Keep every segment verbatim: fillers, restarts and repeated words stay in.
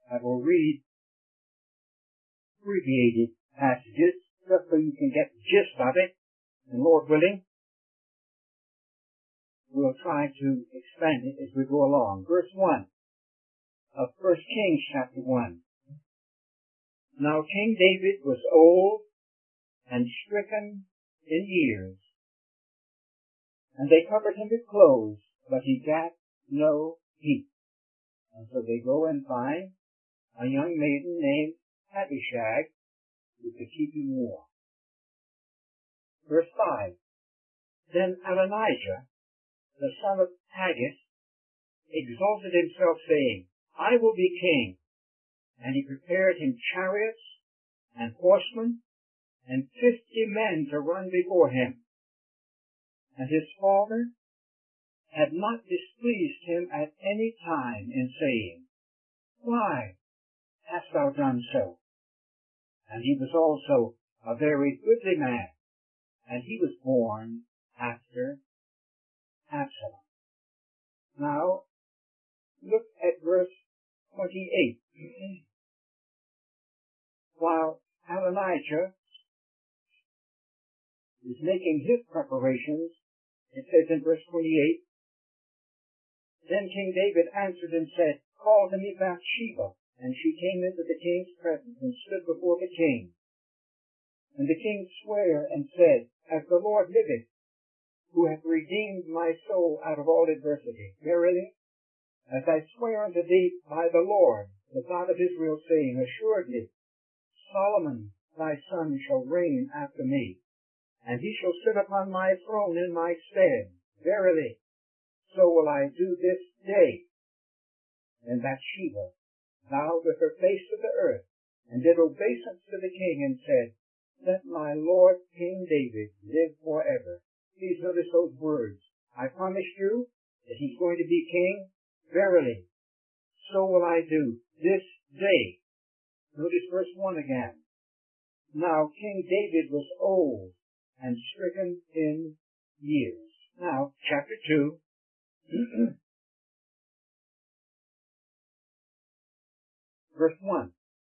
I will read abbreviated passages just so you can get the gist of it, and Lord willing, we'll try to expand it as we go along. Verse one of First Kings chapter one. Now King David was old and stricken in years, and they covered him with clothes, but he gat no heat. And so they go and find a young maiden named Abishag, who could keep him warm. Verse five. Then Adonijah, the son of Haggith, exalted himself, saying, I will be king. And he prepared him chariots and horsemen, and fifty men to run before him. And his father had not displeased him at any time in saying, Why hast thou done so? And he was also a very goodly man, and he was born after Absalom. Now, look at verse twenty-eight. While Adonijah is making his preparations, it says in verse twenty-eight, Then King David answered and said, Call to me Bathsheba. And she came into the king's presence and stood before the king. And the king sware and said, As the Lord liveth, who hath redeemed my soul out of all adversity, verily, as I swear unto thee by the Lord, the God of Israel, saying, Assuredly, Solomon thy son shall reign after me, and he shall sit upon my throne in my stead. Verily, so will I do this day. And Bathsheba bowed with her face to the earth, and did obeisance to the king, and said, Let my lord King David live forever. Please notice those words. I promised you that he's going to be king. Verily, so will I do this day. Notice verse one again. Now King David was old and stricken in years. Now, chapter two. Verse one.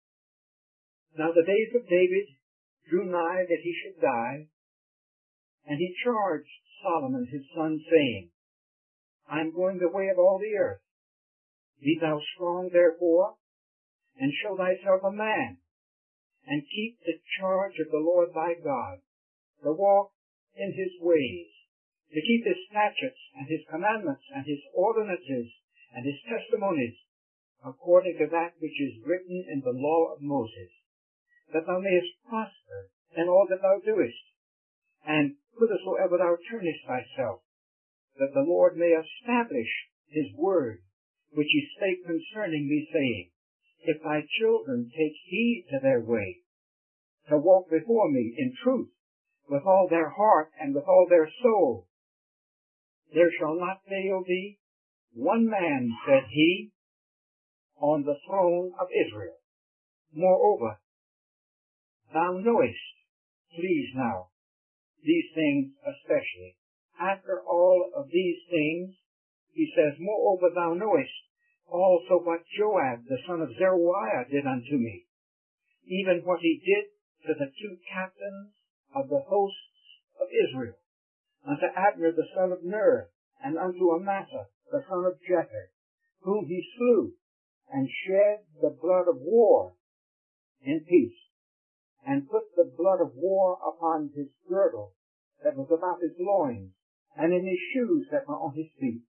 Now the days of David drew nigh that he should die, and he charged Solomon his son, saying, I am going the way of all the earth. Be thou strong therefore, and show thyself a man, and keep the charge of the Lord thy God, to walk in his ways, to keep his statutes and his commandments and his ordinances and his testimonies, according to that which is written in the law of Moses, that thou mayest prosper in all that thou doest, and whithersoever thou turnest thyself, that the Lord may establish his word, which he spake concerning me, saying, If thy children take heed to their way, to walk before me in truth, with all their heart and with all their soul, there shall not fail thee one man, said he, on the throne of Israel. Moreover, thou knowest, please now, these things especially. After all of these things, he says, Moreover, thou knowest also what Joab, the son of Zeruiah, did unto me, even what he did to the two captains of the hosts of Israel, unto Abner the son of Ner, and unto Amasa the son of Jether, whom he slew, and shed the blood of war in peace, and put the blood of war upon his girdle that was about his loins, and in his shoes that were on his feet.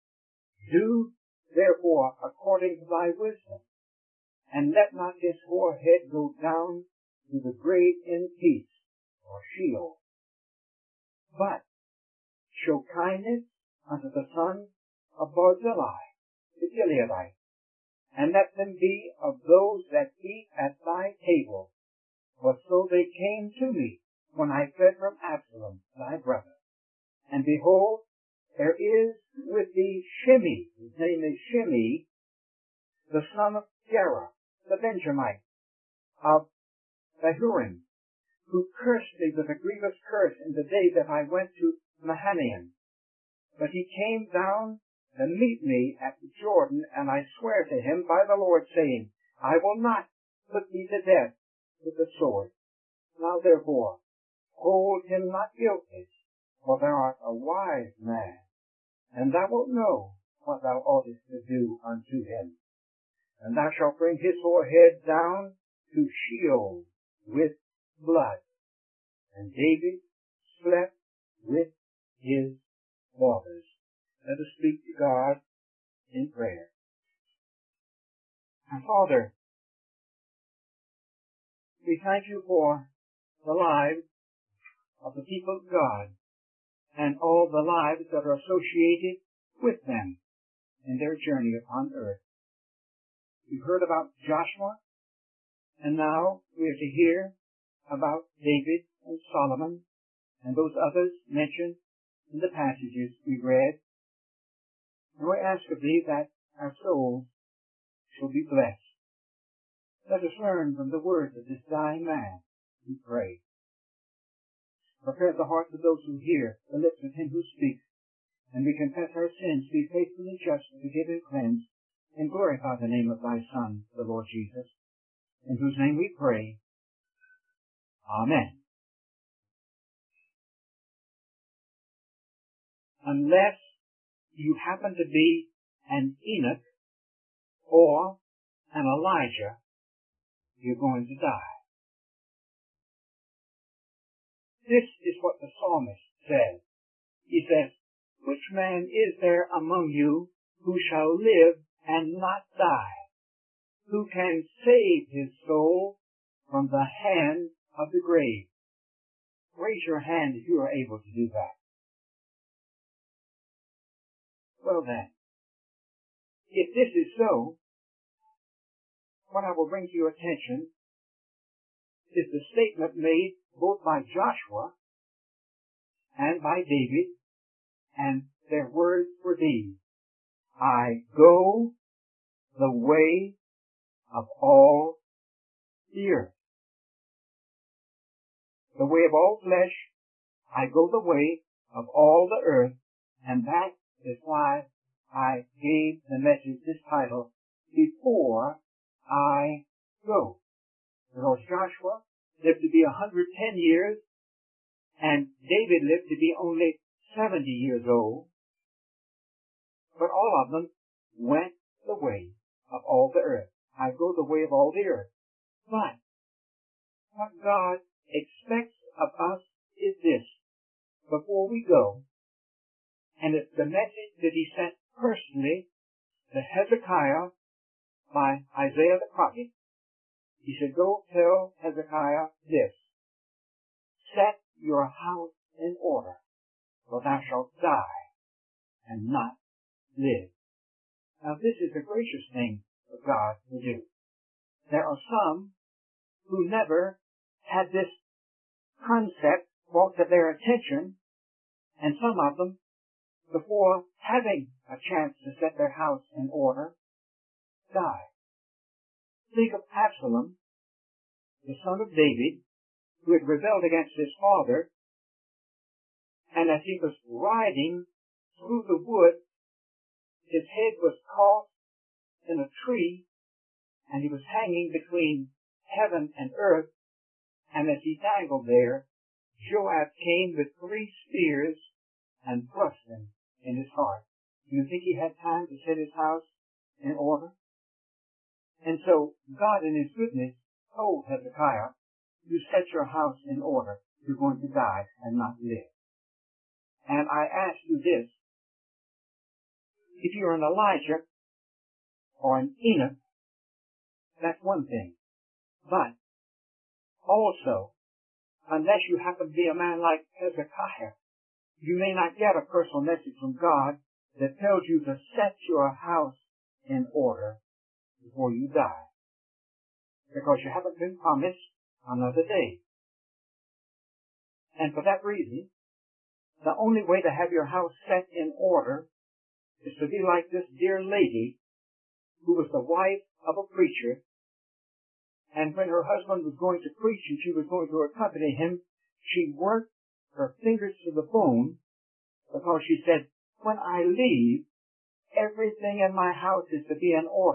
Do therefore according to thy wisdom, and let not his forehead go down to the grave in peace, or Sheol, but show kindness unto the sons of Barzillai, the Gileadite, and let them be of those that eat at thy table, for so they came to me when I fled from Absalom thy brother. And behold, there is with thee Shimei, his name is Shimei, the son of Gera, the Benjamite, of Bahurim, who cursed thee with a grievous curse in the day that I went to Mahanaim. But he came down to meet me at the Jordan, and I swear to him by the Lord, saying, I will not put thee to death with the sword. Now therefore, hold him not guilty, for thou art a wise man, and thou wilt know what thou oughtest to do unto him. And thou shalt bring his forehead down to Sheol with blood. And David slept with his fathers. Let us speak to God in prayer. And Father, we thank you for the lives of the people of God and all the lives that are associated with them in their journey upon earth. We've heard about Joshua, and now we are to hear about David and Solomon and those others mentioned in the passages we read. And we ask of thee that our souls shall be blessed. Let us learn from the words of this dying man, we pray. Prepare the hearts of those who hear, the lips of him who speaks, and we confess our sins, be faithful and just to forgive and cleanse, and glorify the name of thy Son, the Lord Jesus, in whose name we pray. Amen. Unless you happen to be an Enoch or an Elijah, you're going to die. This is what the psalmist says. He says, which man is there among you who shall live and not die? Who can save his soul from the hand of the grave? Raise your hand if you are able to do that. Well then, if this is so, what I will bring to your attention is the statement made both by Joshua and by David, and their words were these: I go the way of all the earth. The way of all flesh, I go the way of all the earth, and that is why I gave the message this title, Before I Go. Because Joshua lived to be one hundred ten years, and David lived to be only seventy years old. But all of them went the way of all the earth. I go the way of all the earth. But what God expects of us is this: before we go, and it's the message that he sent personally to Hezekiah by Isaiah the prophet. He said, go tell Hezekiah this: set your house in order, for thou shalt die and not live. Now this is a gracious thing for God to do. There are some who never had this concept brought to their attention, and some of them, before having a chance to set their house in order, die. Think of Absalom, the son of David, who had rebelled against his father, and as he was riding through the wood, his head was caught in a tree, and he was hanging between heaven and earth, and as he dangled there, Joab came with three spears and thrust them in his heart. Do you think he had time to set his house in order? And so God in his goodness told Hezekiah, you set your house in order, you're going to die and not live. And I ask you this: if you're an Elijah or an Enoch, that's one thing. But also, unless you happen to be a man like Hezekiah, you may not get a personal message from God that tells you to set your house in order before you die, because you haven't been promised another day. And for that reason, the only way to have your house set in order is to be like this dear lady who was the wife of a preacher, and when her husband was going to preach and she was going to accompany him, she worked her fingers to the bone, because she said, when I leave, everything in my house is to be in order,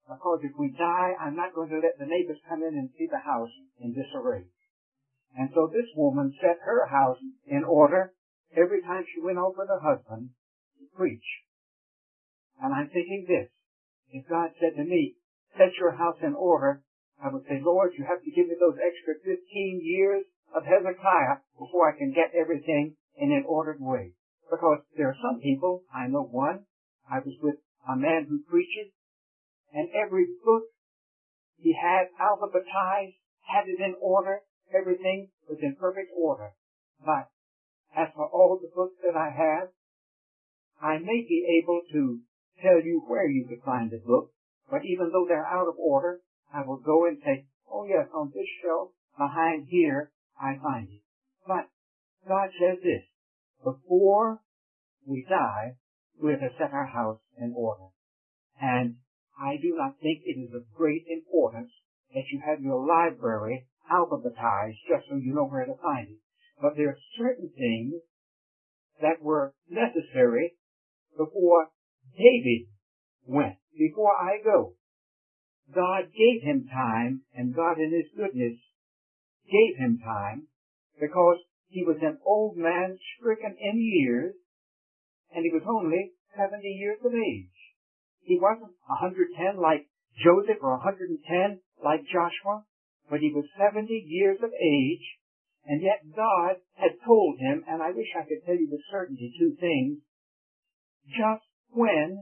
because if we die, I'm not going to let the neighbors come in and see the house in disarray. And so this woman set her house in order every time she went over to her husband to preach. And I'm thinking this, if God said to me, set your house in order, I would say, Lord, you have to give me those extra fifteen years of Hezekiah before I can get everything in an ordered way. Because there are some people, I know one, I was with a man who preaches, and every book he had alphabetized, had it in order, everything was in perfect order. But as for all the books that I have, I may be able to tell you where you could find the book, but even though they're out of order, I will go and say, oh yes, on this shelf behind here, I find it. But God says this, before we die, we're to set our house in order. And I do not think it is of great importance that you have your library alphabetized just so you know where to find it. But there are certain things that were necessary before David went, before I go. God gave him time, and God in his goodness gave him time, because he was an old man stricken in years, and he was only seventy years of age. He wasn't one hundred ten like Joseph or one hundred ten like Joshua, but he was seventy years of age, and yet God had told him, and I wish I could tell you with certainty two things, just when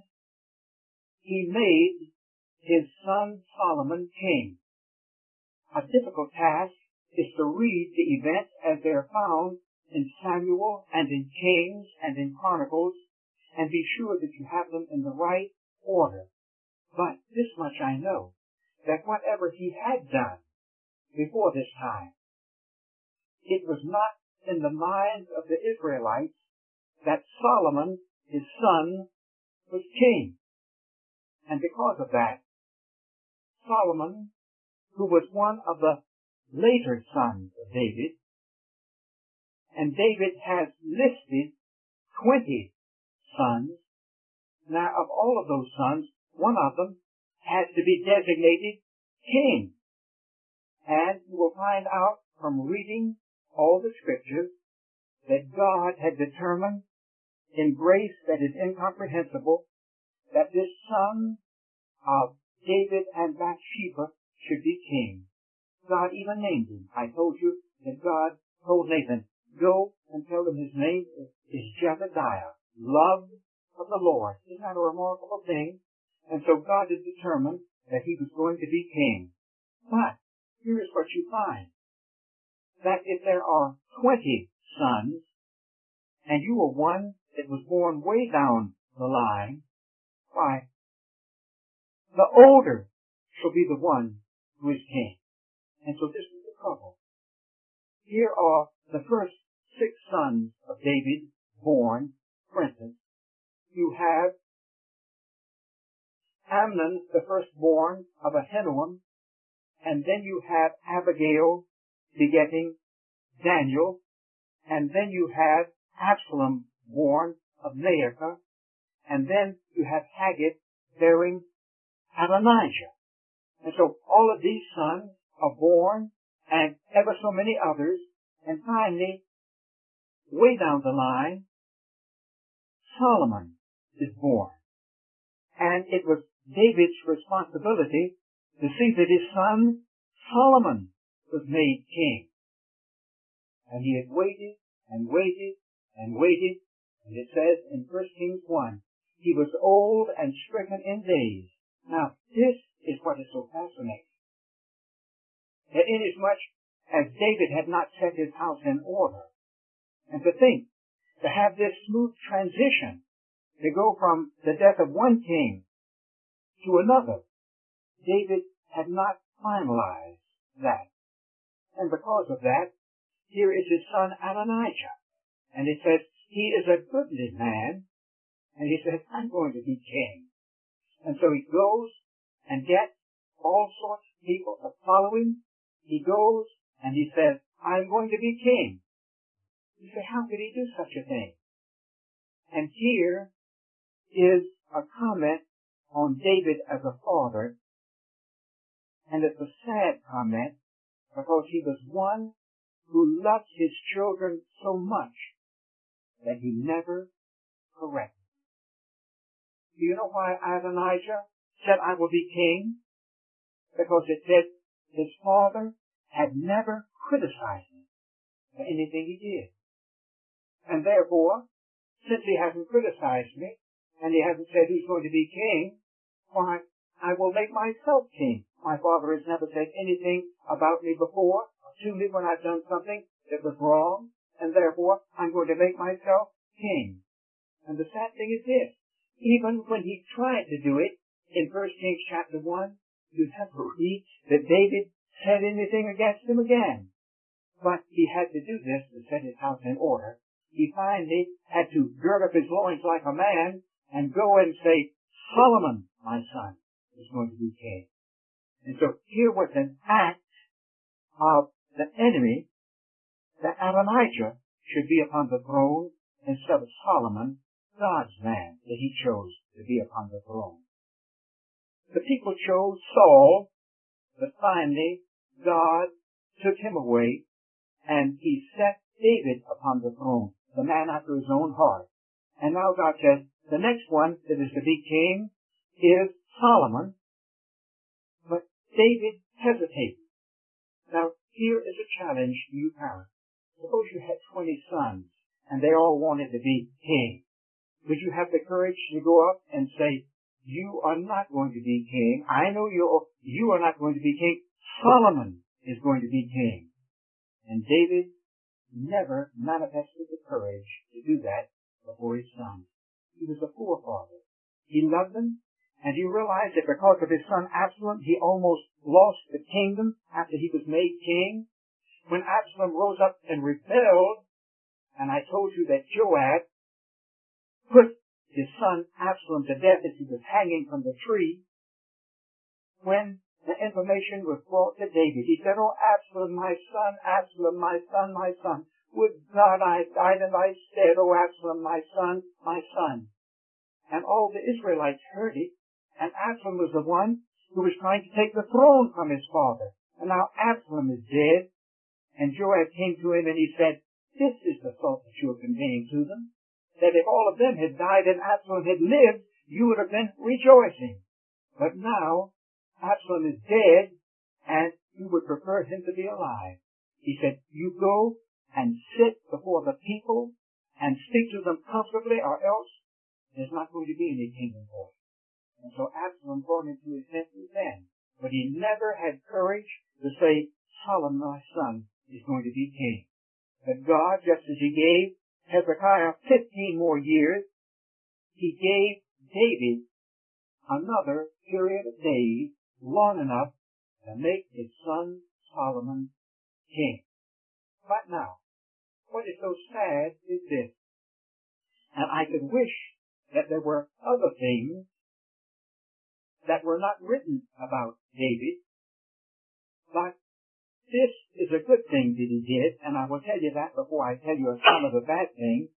he made his son Solomon king. A difficult task is to read the events as they're found in Samuel and in Kings and in Chronicles, and be sure that you have them in the right order. But this much I know, that whatever he had done before this time, it was not in the minds of the Israelites that Solomon, his son, was king. And because of that, Solomon, who was one of the later sons of David, and David has listed twenty sons. Now, of all of those sons, one of them had to be designated king. And you will find out from reading all the scriptures that God had determined in grace that is incomprehensible that this son of David and Bathsheba should be king. God even named him. I told you that God told Nathan, go and tell them his name is Jebediah, loved of the Lord. Isn't that a remarkable thing? And so God had determined that he was going to be king. But here is what you find. That if there are twenty sons, and you are one that was born way down the line, why, the older shall be the one who is king. And so this is the trouble. Here are the first six sons of David born. For instance, you have Amnon, the firstborn of Ahinoam, and then you have Abigail begetting Daniel, and then you have Absalom born of Maacah, and then you have Haggith bearing Adonijah. And so all of these sons are born, and ever so many others, and finally, way down the line, Solomon is born. And it was David's responsibility to see that his son Solomon was made king. And he had waited and waited and waited, and it says in First Kings one, he was old and stricken in days. Now, this is what is so fascinating. That inasmuch as David had not set his house in order, and to think, to have this smooth transition, to go from the death of one king to another, David had not finalized that. And because of that, here is his son Adonijah. And it says, he is a goodly man, and he says, I'm going to be king. And so he goes and gets all sorts of people to follow him. He goes and he says, I'm going to be king. You say, how could he do such a thing? And here is a comment on David as a father And it's a sad comment because he was one who loved his children so much that he never corrected. Do you know why Adonijah said, I will be king? Because it said his father had never criticized him for anything he did. And therefore, since he hasn't criticized me, and he hasn't said who's going to be king, why, I will make myself king. My father has never said anything about me before, or to me when I've done something that was wrong, and therefore I'm going to make myself king. And the sad thing is this, even when he tried to do it, in First Kings chapter one, you never read that David said anything against him again. But he had to do this to set his house in order. He finally had to gird up his loins like a man and go and say, Solomon, my son, is going to be king. And so here was an act of the enemy that Adonijah should be upon the throne instead of Solomon, God's man, that he chose to be upon the throne. The people chose Saul, but finally God took him away and he set David upon the throne, the man after his own heart. And now God says, the next one that is to be king is Solomon, but David hesitated. Now, here is a challenge to you parents. Suppose you had twenty sons, and they all wanted to be king. Would you have the courage to go up and say, you are not going to be king. I know you're, you are not going to be king. Solomon is going to be king. And David never manifested the courage to do that before his sons. He was a forefather. He loved them, and he realized that because of his son Absalom, he almost lost the kingdom after he was made king. When Absalom rose up and rebelled, and I told you that Joab put his son Absalom to death as he was hanging from the tree, when the information was brought to David, he said, oh, Absalom, my son, Absalom, my son, my son, would God I died in thy stead, oh, Absalom, my son, my son. And all the Israelites heard it, and Absalom was the one who was trying to take the throne from his father. And now Absalom is dead, and Joab came to him and he said, this is the thought that you are conveying to them, that if all of them had died and Absalom had lived, you would have been rejoicing. But now, Absalom is dead, and you would prefer him to be alive. He said, you go and sit before the people and speak to them comfortably, or else there's not going to be any kingdom for you. And so Absalom brought him to his senses then. But he never had courage to say, Solomon, my son, is going to be king. But God, just as he gave Hezekiah fifteen more years, he gave David another period of days long enough to make his son Solomon king. But now, what is so sad is this, and I could wish that there were other things that were not written about David, but this is a good thing that he did, and I will tell you that before I tell you some of the bad things.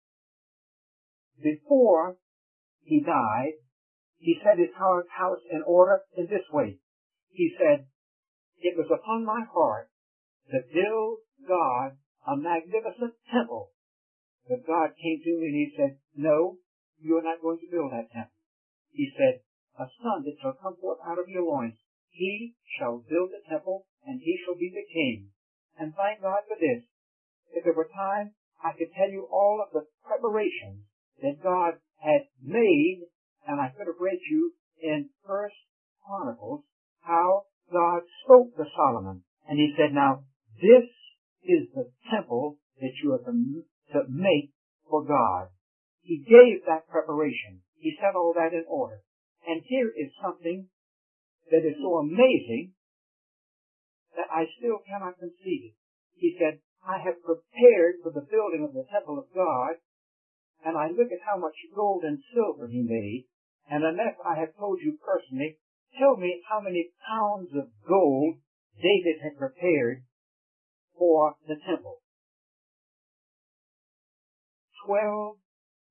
Before he died, he set his house in order in this way. He said, it was upon my heart to build God a magnificent temple. But God came to me and he said, no, you are not going to build that temple. He said, a son that shall come forth out of your loins, he shall build the temple and he shall be the king. And thank God for this. If there were time, I could tell you all of the preparations that God had made, and I could have read you in First Chronicles how God spoke to Solomon. And he said, now, this is the temple that you are to make for God. He gave that preparation. He set all that in order. And here is something that is so amazing that I still cannot conceive it. He said, I have prepared for the building of the temple of God, and I look at how much gold and silver he made, and unless I have told you personally, tell me how many pounds of gold David had prepared for the temple. Twelve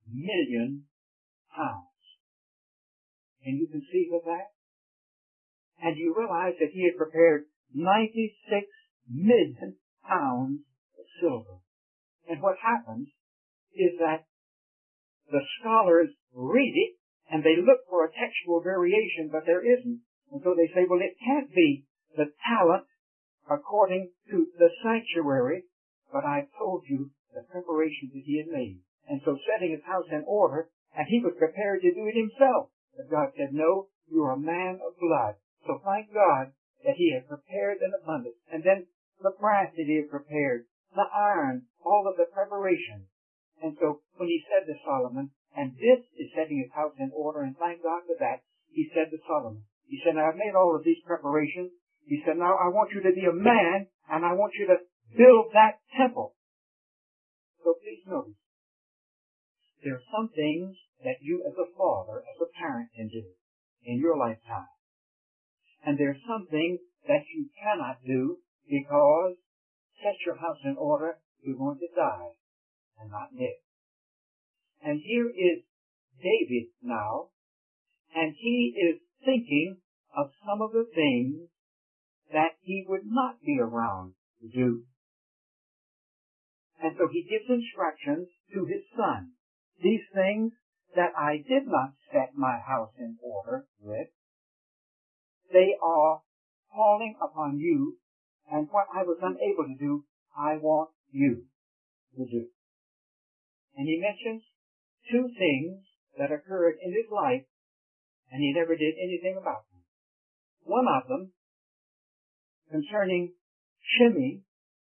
million pounds. Can you conceive of that? And you realize that he had prepared ninety-six million pounds of silver. And what happens is that the scholars read it and they look for a textual variation, but there isn't. And so they say, well, it can't be the talent according to the sanctuary, but I told you the preparations that he had made. And so setting his house in order, and he was prepared to do it himself. But God said, no, you're a man of blood. So thank God that he had prepared an abundance. And then the brass that he had prepared, the iron, all of the preparation. And so when he said to Solomon, and this is setting his house in order, and thank God for that, he said to Solomon, he said, now I've made all of these preparations. He said, now I want you to be a man, and I want you to build that temple. So please notice, there are some things that you as a father, as a parent can do in your lifetime. And there are some things that you cannot do because set your house in order, you're going to die and not live. And here is David now, and he is thinking of some of the things that he would not be around to do. And so he gives instructions to his son. These things that I did not set my house in order with, they are falling upon you, and what I was unable to do, I want you to do. And he mentions two things that occurred in his life, and he never did anything about them. One of them, concerning Shimei,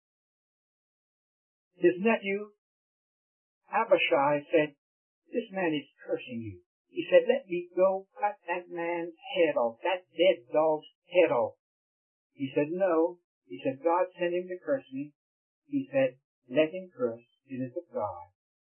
his nephew, Abishai, said, this man is cursing you. He said, let me go cut that man's head off, that dead dog's head off. He said, no. He said, God sent him to curse me. He said, let him curse. It is of God.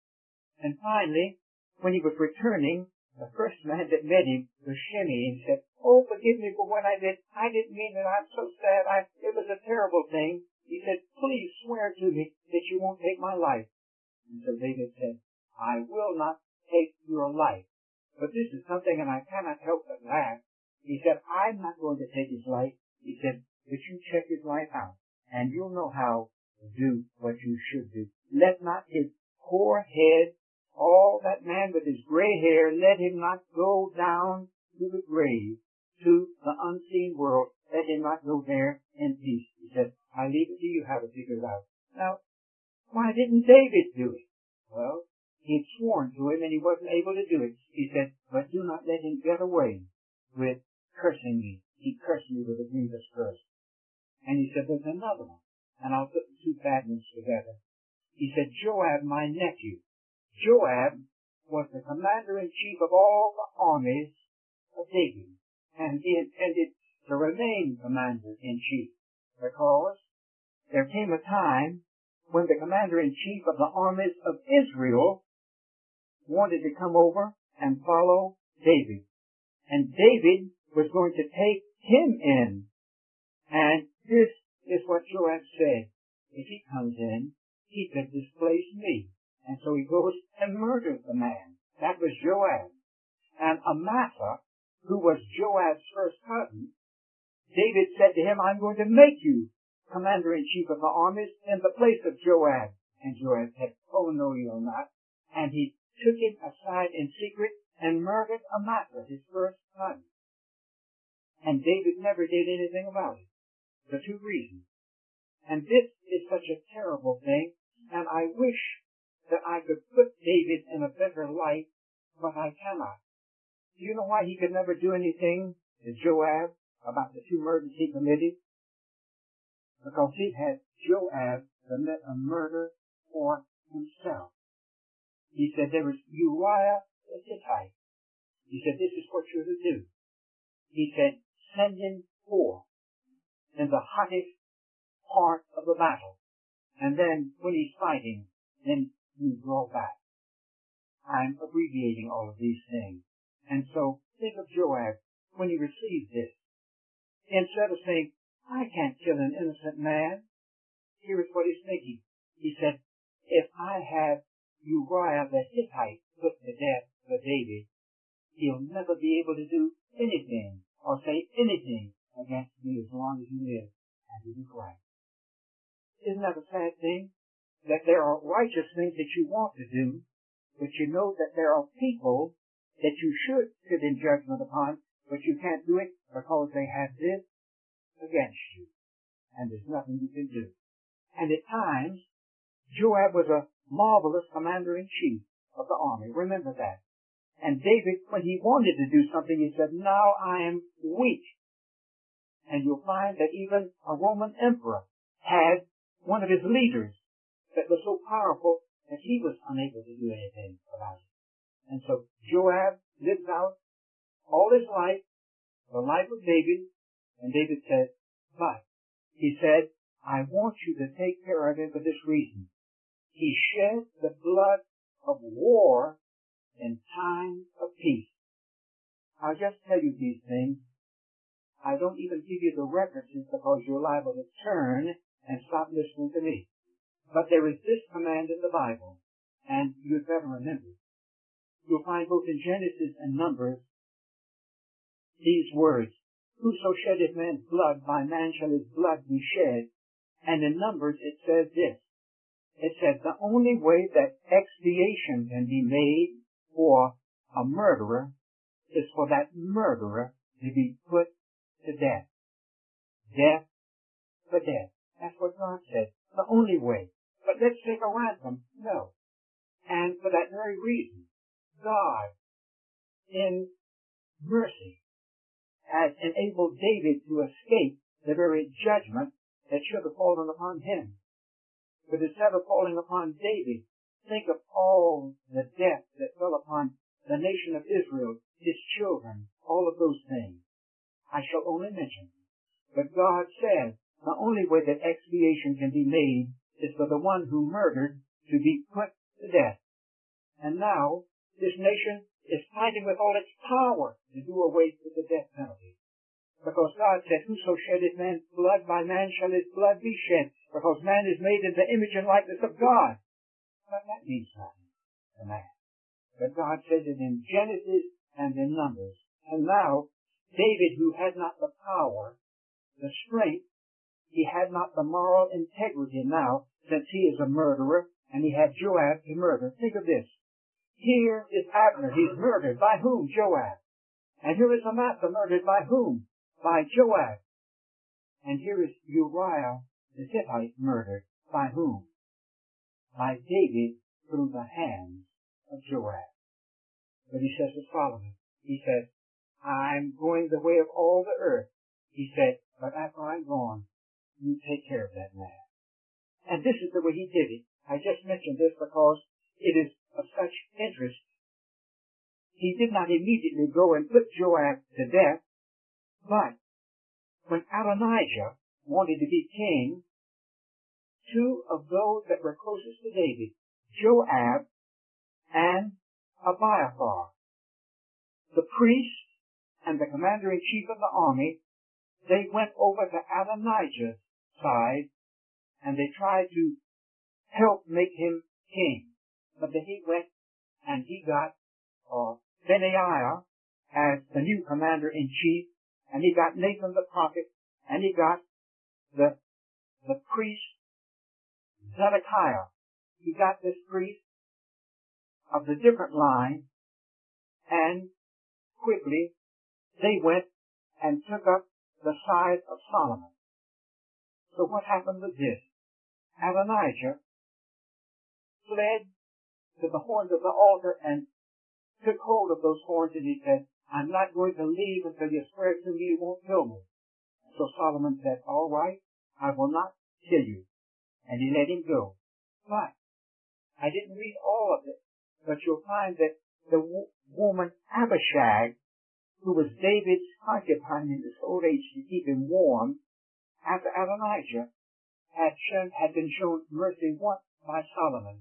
And finally, when he was returning, the first man that met him was Shimei, and said, oh, forgive me for what I did. I didn't mean it. I'm so sad. I, it was a terrible thing. He said, please swear to me that you won't take my life. And so David said, I will not take your life. But this is something, and I cannot help but laugh. He said, I'm not going to take his life. He said, but you check his life out, and you'll know how to do what you should do. Let not his poor head, all that man with his gray hair, let him not go down to the grave, to the unseen world. Let him not go there in peace. He said, I leave it to you how to figure it out. Now, why didn't David do it? Well, he had sworn to him and he wasn't able to do it. He said, but do not let him get away with cursing me. He cursed me with a grievous curse. And he said, there's another one. And I'll put the two bad ones together. He said, Joab, my nephew. Joab was the commander-in-chief of all the armies of David. And he intended to remain commander-in-chief because there came a time when the commander-in-chief of the armies of Israel wanted to come over and follow David. And David was going to take him in. And this is what Joab said. If he comes in, he could displace me. And so he goes and murders the man. That was Joab. And Amasa, who was Joab's first cousin, David said to him, I'm going to make you commander-in-chief of the armies in the place of Joab. And Joab said, oh, no, you're not. And he took him aside in secret and murdered Amasa, his first son. And David never did anything about it for two reasons. And this is such a terrible thing, and I wish that I could put David in a better light, but I cannot. Do you know why he could never do anything to Joab about the two murders he committed? Because he had Joab commit a murder for himself. He said there was Uriah the Hittite. He said, this is what you're to do. He said, send him forth in the hottest part of the battle. And then when he's fighting, then you draw back. I'm abbreviating all of these things. And so think of Joab when he received this. Instead of saying, I can't kill an innocent man, here is what he's thinking. He said, if I have Uriah the Hittite put to death for David, he'll never be able to do anything or say anything against me as long as you live, and you be quiet. Isn't that a sad thing? That there are righteous things that you want to do, but you know that there are people that you should sit in judgment upon, but you can't do it because they have this against you. And there's nothing you can do. And at times, Joab was a marvelous commander-in-chief of the army. Remember that. And David, when he wanted to do something, he said, now I am weak. And you'll find that even a Roman emperor had one of his leaders that was so powerful that he was unable to do anything about it. And so Joab lived out all his life, the life of David, and David said, but he said, I want you to take care of him for this reason. He shed the blood of war in times of peace. I'll just tell you these things. I don't even give you the references because you're liable to turn and stop listening to me. But there is this command in the Bible, and you'd better remember. You'll find both in Genesis and Numbers these words, whoso sheddeth man's blood, by man shall his blood be shed. And in Numbers it says this. It says the only way that expiation can be made for a murderer is for that murderer to be put to death. Death for death. That's what God said. The only way. But let's take a ransom. No. And for that very reason, God, in mercy, has enabled David to escape the very judgment that should have fallen upon him. But instead of falling upon David, think of all the death that fell upon the nation of Israel, his children, all of those things. I shall only mention them. But God says the only way that expiation can be made is for the one who murdered to be put to death. And now, this nation is fighting with all its power to do away with the death penalty. Because God said, whoso sheddeth man's blood, by man shall his blood be shed. Because man is made in the image and likeness of God. But that means nothing to man. But God says it in Genesis and in Numbers. And now, David, who had not the power, the strength, he had not the moral integrity now, since he is a murderer, and he had Joab to murder. Think of this. Here is Abner. He's murdered. By whom? Joab. And here is Amasa murdered. By whom? By Joab. And here is Uriah the Hittite murdered. By whom? By David through the hands of Joab. But he says to Solomon, he says, I'm going the way of all the earth. He said, but after I'm gone, you take care of that man. And this is the way he did it. I just mentioned this because it is of such interest. He did not immediately go and put Joab to death, but when Adonijah wanted to be king, two of those that were closest to David, Joab and Abiathar, the priest and the commander-in-chief of the army, they went over to Adonijah's side and they tried to help make him king. But then he went and he got uh, Benaiah as the new commander-in-chief, and he got Nathan the prophet, and he got the the priest Zedekiah. He got this priest of the different line, and quickly they went and took up the side of Solomon. So what happened was this. Adonijah fled to the horns of the altar and took hold of those horns, and he said, I'm not going to leave until you swear to me you won't kill me. So Solomon said, all right, I will not kill you. And he let him go. But I didn't read all of it, but you'll find that the w- woman Abishag, who was David's concubine in his old age to keep him warm, after Adonijah had, shown, had been shown mercy once by Solomon.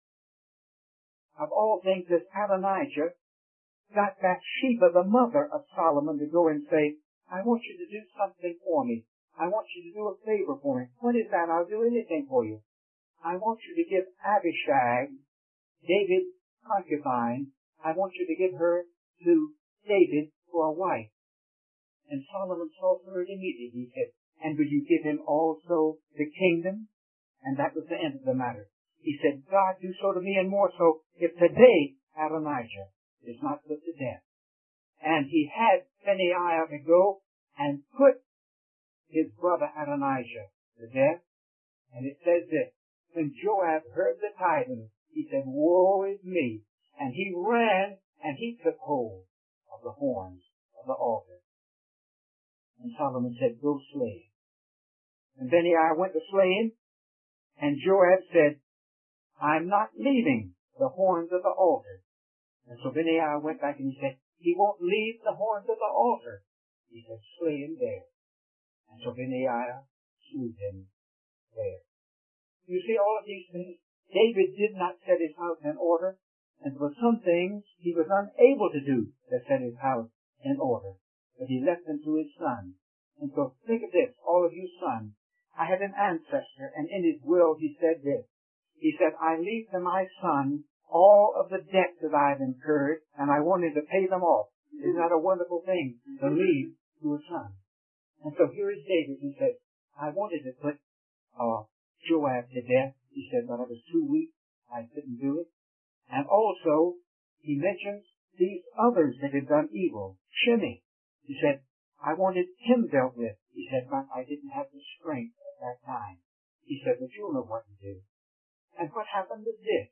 Of all things, this Adonijah got Bathsheba, the mother of Solomon, to go and say, I want you to do something for me. I want you to do a favor for me. What is that? I'll do anything for you. I want you to give Abishag, David's concubine, I want you to give her to David for a wife. And Solomon saw through it immediately. He said, and will you give him also the kingdom? And that was the end of the matter. He said, God, do so to me and more so if today Adonijah is not put to death. And he had Benaiah to go and put his brother Adonijah to death. And it says this, when Joab heard the tidings, he said, woe is me. And he ran and he took hold of the horns of the altar. And Solomon said, go slay him. And Benaiah went to slay him. And Joab said, I'm not leaving the horns of the altar. And so Benaiah went back and he said, he won't leave the horns of the altar. He said, slay him there. And so Benaiah slew him there. You see all of these things. David did not set his house in order. And there were some things he was unable to do to set his house in order. But he left them to his son. And so think of this, all of you sons. I had an ancestor, and in his will he said this. He said, I leave to my son all of the debts that I've incurred, and I wanted to pay them off. Isn't that a wonderful thing to leave to a son? And so here is David. He said, I wanted to put uh, Joab to death. He said, but I was too weak. I couldn't do it. And also, he mentions these others that had done evil. Shimei. He said, I wanted him dealt with. He said, but I didn't have the strength at that time. He said, but you'll know what to do. And what happened was this.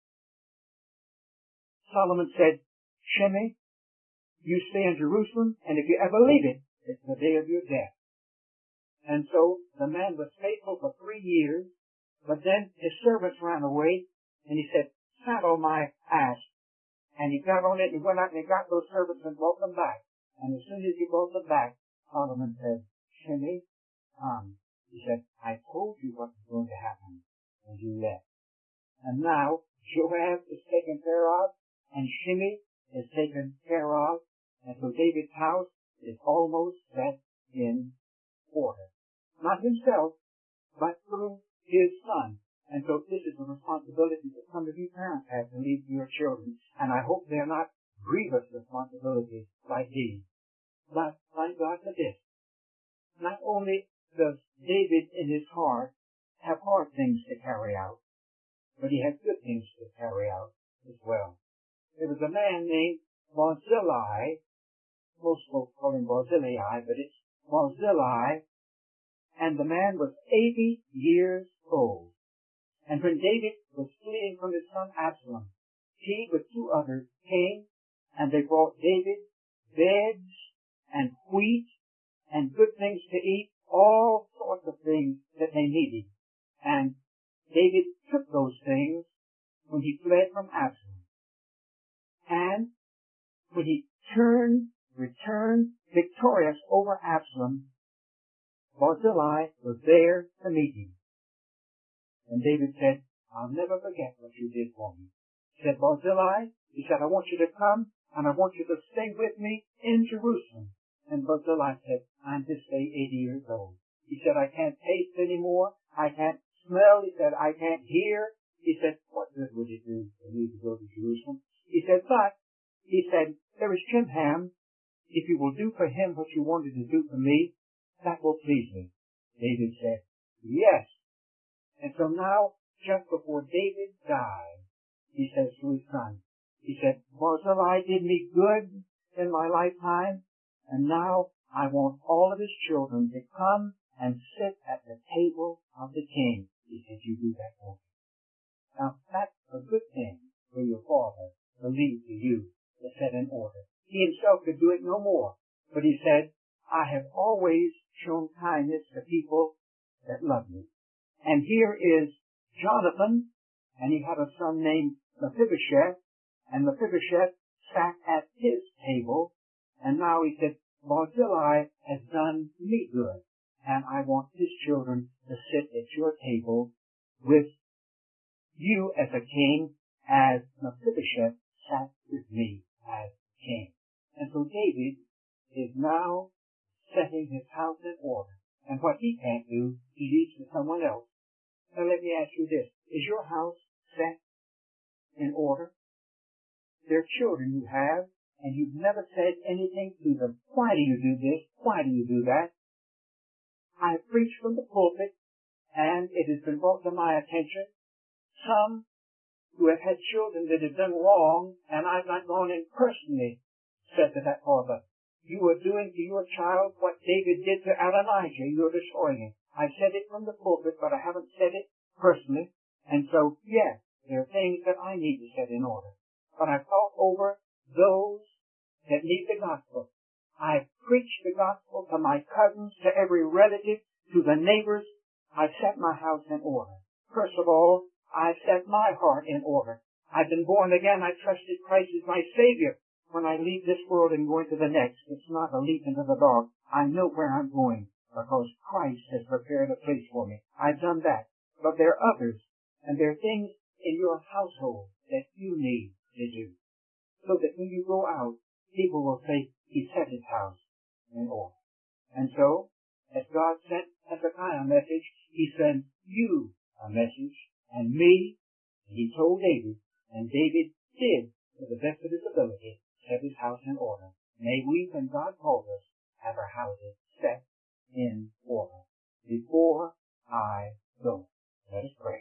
Solomon said, Shimei, you stay in Jerusalem, and if you ever leave it, it's the day of your death. And so the man was faithful for three years, but then his servants ran away, and he said, saddle my ass. And he got on it, and he went out and he got those servants and brought them back. And as soon as he brought them back, Solomon said, Shimei, come. He said, I told you what was going to happen, and you left. And now Joab is taken care of, and Shimei is taken care of, and so David's house is almost set in order. Not himself, but through his son. And so this is a responsibility that some of you parents have to leave to your children. And I hope they're not grievous responsibilities like these. But thank God for this. Not only does David in his heart have hard things to carry out, but he has good things to carry out as well. There was a man named Barzillai. Most folks call him Barzillai, but it's Barzillai. And the man was eighty years old. And when David was fleeing from his son Absalom, he with two others came, and they brought David beds and wheat and good things to eat, all sorts of things that they needed. And David took those things when he fled from Absalom. And when he turned, returned victorious over Absalom, Barzillai was there to meet him. And David said, I'll never forget what you did for me. He said, Barzillai, he said, I want you to come and I want you to stay with me in Jerusalem. And Barzillai said, I'm this day eighty years old. He said, I can't taste anymore. I can't smell. He said, I can't hear. He said, what good would it do for me to go to Jerusalem? He said, but, he said, there is Chimham. If you will do for him what you wanted to do for me, that will please me. David said, yes. And so now, just before David died, he says to his son, he said, Barzillai did me good in my lifetime, and now I want all of his children to come and sit at the table of the king. He said, you do that for me. Now, that's a good thing for your father to leave to you to set in order. He himself could do it no more, but he said, I have always shown kindness to people that love me. And here is Jonathan, and he had a son named Mephibosheth, and Mephibosheth sat at his table, and now he said, Barzillai has done me good, and I want his children to sit at your table with you as a king, as Mephibosheth sat with me as king. And so David is now setting his house in order. And what he can't do, he leaves to someone else. Now let me ask you this. Is your house set in order? There are children you have, and you've never said anything to them. Why do you do this? Why do you do that? I preach from the pulpit, and it has been brought to my attention, some who have had children that have done wrong, and I've not gone in personally said to that father, you are doing to your child what David did to Adonijah. You are destroying him. I've said it from the pulpit, but I haven't said it personally. And so, yes, there are things that I need to set in order. But I've thought over those that need the gospel. I've preached the gospel to my cousins, to every relative, to the neighbors. I've set my house in order. First of all, I've set my heart in order. I've been born again. I trusted Christ as my Savior. When I leave this world and go into the next, it's not a leap into the dark. I know where I'm going because Christ has prepared a place for me. I've done that. But there are others, and there are things in your household that you need to do, so that when you go out, people will say, he set his house in order. And so, as God sent Hezekiah a message, he sent you a message, and me, and he told David, and David did, to the best of his ability, set his house in order. May we, when God calls us, have our houses set in order. Before I go, let us pray.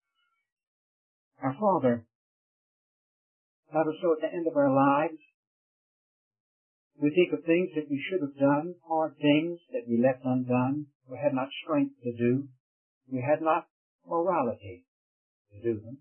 Our Father, God, so at the end of our lives, we think of things that we should have done, hard things that we left undone, we had not strength to do, we had not morality to do them.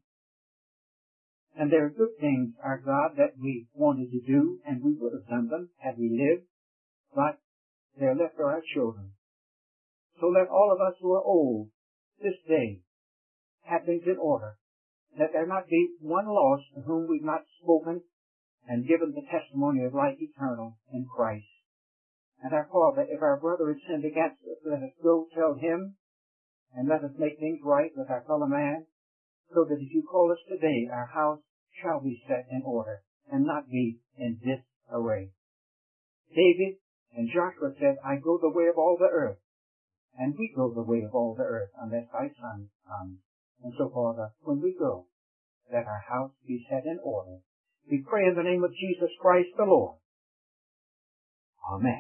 And there are good things, our God, that we wanted to do, and we would have done them had we lived, but they're left for our children. So let all of us who are old this day have things in order, that there not be one lost to whom we've not spoken and given the testimony of life eternal in Christ. And our Father, if our brother has sinned against us, let us go tell him, and let us make things right with our fellow man, so that if you call us today, our house shall be set in order, and not be in disarray. David and Joshua said, I go the way of all the earth, and we go the way of all the earth, unless thy Son comes. And so, Father, when we go, let our house be set in order. We pray in the name of Jesus Christ the Lord. Amen.